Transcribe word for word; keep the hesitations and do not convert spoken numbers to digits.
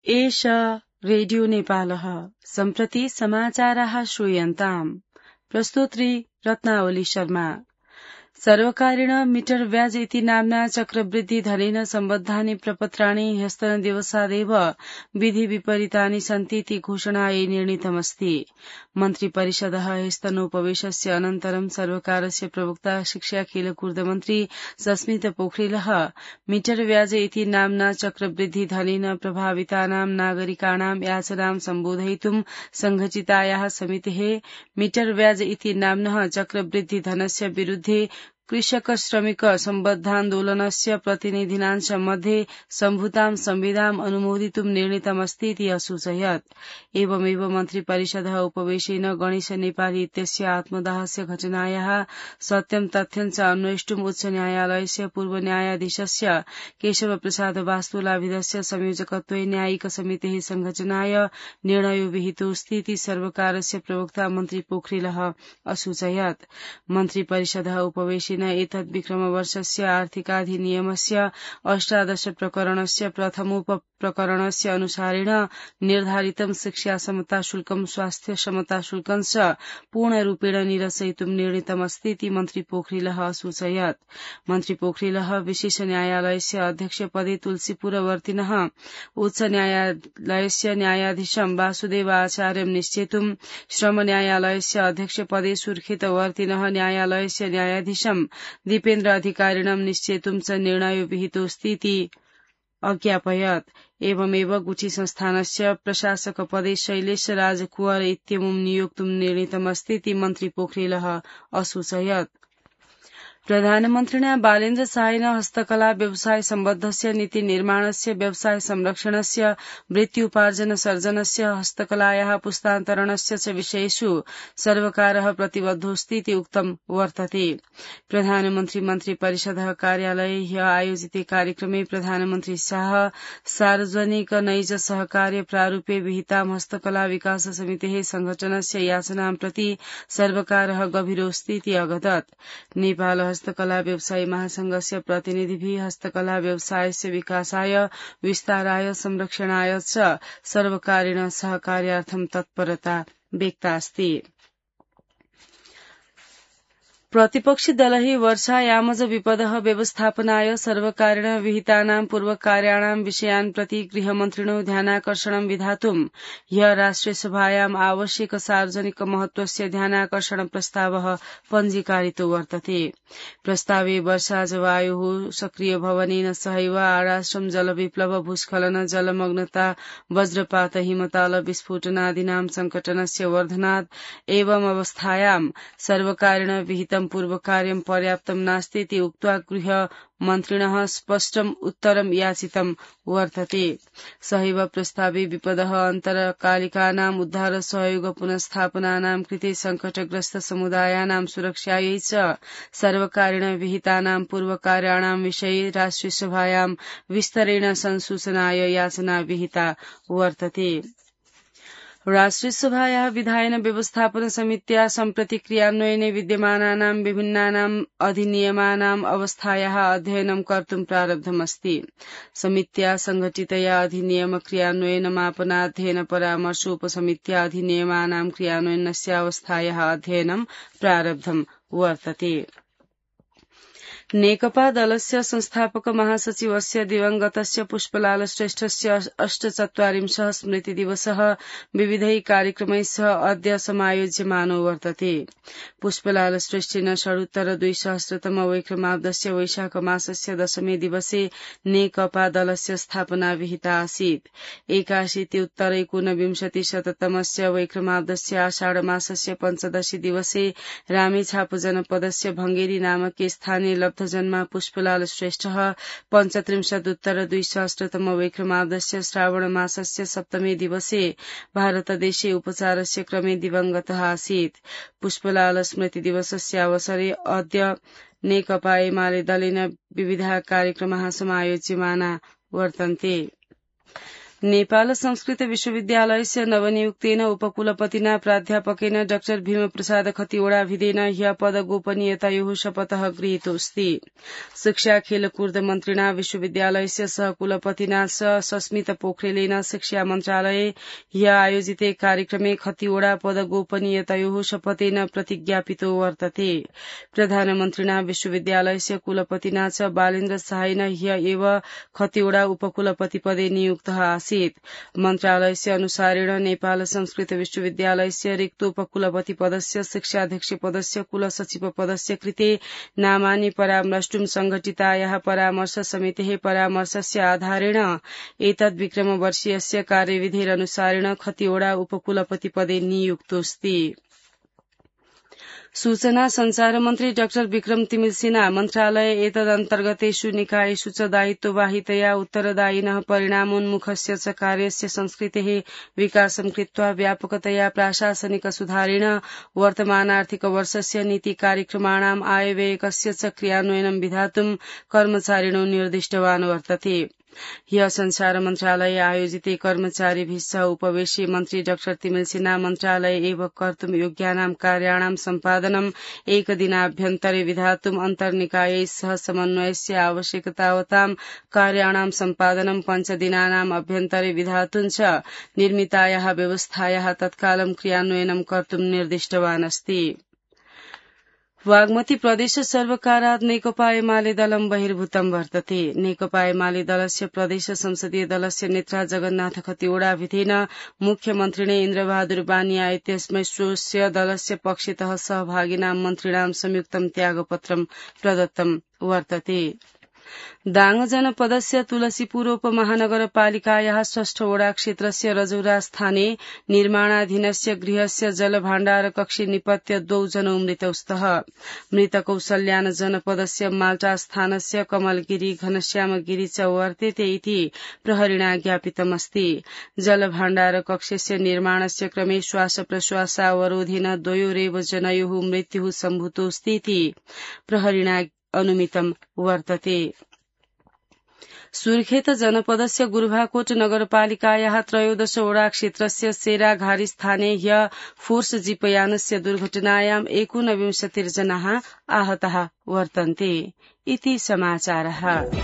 एष रेडियो नेपालः सम्प्रति समाचाराः श्रूयन्ताम्। प्रस्तोत्री रत्नावली शर्मा। सर्वकारेण मीटर व्याज इति नाम्ना चक्रवृद्धि धनेन सम्बद्धानि प्रपत्राणि ह्यस्तन दिवसादेव विधि विपरीतानि सन्ति इति घोषणायै निर्णीतमस्ति। मन्त्रिपरिषदः ह्यस्तनोपवेशस्य अनन्तरं सर्वकारस्य प्रवक्ता शिक्षा खेलकूद मन्त्री सस्मित पोखरेलः मीटर व्याज इति नाम्ना चक्रवृद्धि धनेन प्रभावितानां नागरिकाणां याचनां सम्बोधयितुं संघटितायाः समितेः मीटर व्याज इति नाम्नः चक्रवृद्धि धनस्य विरुद्धे कृषक श्रमिक सम्बद्धान्दोलनस्य प्रतिनिधिनां मध्ये सम्भूतां संविधाम् अनुमोदितुं निर्णीतमस्ति इति असूचयत्। एवमेव मन्त्रिपरिषदः उपवेशेन गणेश नेपाली इत्यस्य आत्मदाहस्य घटनायाः सत्यं तथ्यं च अन्वेष्टुम् उच्च न्यायालयस्य पूर्व न्यायाधीशस्य केशव प्रसाद वास्तुलाभिधस्य संयोजकत्वे न्यायिक समितेः संघटनाय निर्णयो विहितोऽस्ति इति सर्वकारस्य प्रवक्ता मन्त्री पोखरेलः असूचयत्। मन्त्रिपरिषदः उपवेशेन एतद् विक्रमवर्षस्य आर्थिकाधिनियमस्य अष्टादश प्रकरणस्य प्रथमोपप्रकरणस्य अनुसारेण निर्धारितं शिक्षा समता शुल्कं स्वास्थ्य समता शुल्कं च पूर्णरूपेण निरसयितुं निर्णीतमस्ति इति मन्त्री पोखरेलः असूचयत्। मन्त्री पोखरेलः विशेष न्यायालयस्य अध्यक्षपदे तुलसीपुरवर्तिनः उच्च न्यायालयस्य न्यायाधीशं वासुदेव आचार्यं निश्चेतुं श्रम न्यायालयस्य अध्यक्षपदे सुर्खेतवर्तिनः न्यायालयस्य न्यायाधीशं दीपेन्द्र अधिकारिणं निश्चेतुं च निर्णयो विहितोऽस्ति इति अज्ञापयत्। एवमेव गुठी संस्थानस्य प्रशासकपदे शैलेश राज कुंवर इत्यमुं नियोक्तुं निर्णीतमस्ति इति मन्त्री पोखरेलः असूचयत्। प्रधानमन्त्रिणा बालेन्द्र शाहेन हस्तकला व्यवसाय सम्बद्धस्य नीति निर्माणस्य व्यवसाय संरक्षणस्य वृत्त्युपार्जन सर्जनस्य हस्तकलायाः पुस्तान्तरणस्य च विषयेषु सर्वकारः प्रतिबद्धोऽस्ति इति उक्तं वर्तते। प्रधानमन्त्री मन्त्रिपरिषदः कार्यालये ह्यः आयोजिते कार्यक्रमे प्रधानमन्त्री शाह सार्वजनिक नैज सहकार्य प्रारूपे विहितां हस्तकला विकास समितेः संघटनस्य याचनां प्रति सर्वकारः गभीरोऽस्ति इति अगदत्। नेपाल हस्तकला व्यवसायी महासंघस्य प्रतिनिधिभिः हस्तकला व्यवसायस्य विकासाय विस्ताराय संरक्षणाय च सर्वकारेण सहकार्यार्थं तत्परता व्यक्ता अस्ति। प्रतिपक्षी दलैः वर्षायामज विपदः व्यवस्थापनाय सर्वकारेण विहितानां पूर्वकार्याणां विषयान् प्रति गृहमन्त्रिणो ध्यानाकर्षणं विधातुं ह्यः राष्ट्रियसभायाम् आवश्यक सार्वजनिक महत्वस्य ध्यानाकर्षण प्रस्तावः पञ्जीकारितो वर्तते। प्रस्तावे वर्षा जलवायुः सक्रिय भवनेन सहैव आराश्रम जलविप्लव भूस्खलन जलमग्नता वज्रपात हिमताल विस्फोटनादीनां संकटनस्य वर्धनात् एवं अवस्थायां सर्वकारेण विहितं पूर्वकार्यं पर्याप्तं नास्ति इति उक्त्वा गृहमन्त्रिणः स्पष्टम् उत्तरं याचितं वर्तते। सहैव प्रस्तावे विपदः अन्तर्कालिकानाम् उद्धार सहयोग पुनस्थापनानां कृते संकटग्रस्त समुदायानां सुरक्षायै च सर्वकारेण विहितानां पूर्वकार्याणां विषये राष्ट्रियसभायां विस्तरेण संसूचनाय याचना विहिता वर्तते। राष्ट्रियसभायाः विधायन व्यवस्थापन समित्या सम्प्रति क्रियान्वयने विद्यमानानां विभिन्नानाम् अधिनियमानाम् अवस्थायाः अध्ययनं कर्तुं प्रारब्धमस्ति। समित्या संघटितया अधिनियम क्रियान्वयन मापनाध्ययन परामर्शोपसमित्या अधिनियमानां क्रियान्वयनस्य अवस्थायाः अध्ययनं प्रारब्धं वर्तते। नेकपा दलस्य संस्थापक महासचिवस्य दिवंगतस्य पुष्पलाल श्रेष्ठस्य अष्टचत्वारिंशः स्मृतिदिवसः विविधैः कार्यक्रमैः सह अद्य समायोज्यमानो वर्तते। पुष्पलाल श्रेष्ठेन षडुत्तर द्विसहस्रतम वैक्रमाब्दस्य वैशाख मासस्य दशमे दिवसे नेकपा दलस्य स्थापना विहिता आसीत्। एकाशीत्युत्तर एकोनविंशतिशततमस्य वैक्रमाब्दस्य आषाढ मासस्य पञ्चदशी दिवसे रामेछाप जनपदस्य भंगेरी नामके स्थाने लब्ध जन्मा पुष्पलाल श्रेष्ठः पञ्चत्रिंशदुत्तर द्विसहस्रतम वैक्रमाब्दस्य श्रावण मासस्य सप्तमे दिवसे भारतदेशे उपचारस्य क्रमे दिवंगतः आसीत्। पुष्पलाल स्मृति दिवसस्य अवसरे अद्य नेकपा एमाले दलेन विविधाः कार्यक्रमाः समायोज्यमाना वर्तन्ते। नेपाल संस्कृत विश्वविद्यालयस्य नवनियुक्तेन उपकुलपतिना प्राध्यापकेन डाक्टर भीमप्रसाद खतिवड़ाभिधेन ह्य पदगोपनीयतायोः शपथः गृहीतोऽस्ति। शिक्षा खेलकूद मन्त्रिणा विश्वविद्यालयस्य सहकुलपतिना स सस्मित पोखरेलेन शिक्षा मन्त्रालये ह्य आयोजिते कार्यक्रमे खतिवड़ा पदगोपनीयतायोः शपथेन प्रतिज्ञापितो वर्तते। प्रधानमन्त्रिणा विश्वविद्यालयस्य कुलपतिना च बालेन्द्र साहाय्येन ह्य एव खतिवड़ा उपकुलपति पदे नियुक्तः आसीत्। मन्त्रालयस्य अनुसारेण नेपाल संस्कृत विश्वविद्यालयस्य रिक्तोपकुलपति पदस्य शिक्षाध्यक्ष पदस्य कुलसचिव पदस्य कृते नामानि परामर्ष्टुं संघटितायाः परामर्शसमितेः परामर्शस्य आधारेण एतद्विक्रमवर्षीयस्य कार्यविधिरनुसारेण खतिवड़ा उपकुलपति पदे नियुक्तोऽस्ति। सूचना संचार मन्त्री डाक्टर विक्रम तिमिल सिन्हा मन्त्रालय एतदन्तर्गतेषु निकायेषु च दायित्ववाहितया उत्तरदायिनः परिणामोन्मुखस्य च कार्यस्य संस्कृतेः विकासं कृत्वा व्यापकतया प्राशासनिक सुधारेण वर्तमानार्थिकवर्षस्य नीति कार्यक्रमाणाम् आयव्ययकस्य च क्रियान्वयनं विधातुं कर्मचारिणो निर्दिष्टवान् वर्तते। ह्य संचार मन्त्रालये आयोजिते कर्मचारीभिः सह उपवेशे मन्त्री डाक्टर तिमिल सिन्हा मन्त्रालय एव कर्तुं योग्यानां कार्याणां सम्पादनम् एकदिनाभ्यन्तरे विधातुम् अन्तर्निकायैः सह समन्वयस्य आवश्यकतावतां कार्याणां सम्पादनं पञ्चदिनानाम् अभ्यन्तरे विधातुं च निर्मितायाः व्यवस्थायाः तत्कालं क्रियान्वयनं कर्तुं निर्दिष्टवान् अस्ति। वाग्मती प्रदेश सर्वकारात् नेकपा एमाले दलं बहिर्भूतं वर्तते। नेकपा एमाले दलस्य प्रदेश संसदीय दलस्य नेता जगन्नाथ खतिवड़ाभिधेन मुख्यमन्त्रिणे इन्द्रबहादुर बानिया इत्यस्मै स्वस्य दलस्य पक्षतः सहभागिनां मन्त्रिणां संयुक्तं त्यागपत्रं प्रदत्तं वर्तते। दाङ जनपदस्य तुलसीपुरोपमहानगरपालिकायाः षष्ठ वडा क्षेत्रस्य रजौरा स्थाने निर्माणाधीनस्य गृहस्य जलभाण्डार कक्षे निपत्य द्वौ जनौ मृतौ स्तः। मृत कौसल्यान जनपदस्य माल्टा स्थानस्य कमलगिरी घनश्यामगिरी च वर्तेते इति प्रहरिणा ज्ञापितमस्ति। जलभाण्डार कक्षस्य निर्माणस्य क्रमे श्वास प्रश्वासावरोधेन द्वयोरेव जनयोः मृत्युः सम्भूतोऽस्ति इति प्रहरिणा अनुमितं वर्तते। सुर्खेत जनपदस्य गुर्भाकोट नगरपालिकायाः त्रयोदश वडा क्षेत्रस्य सेराघारी स्थाने ह्य फोर्स जीपयानस्य दुर्घटनायाम् एकोनविंशतिर्जनाः आहताः वर्तन्ते इति समाचारः।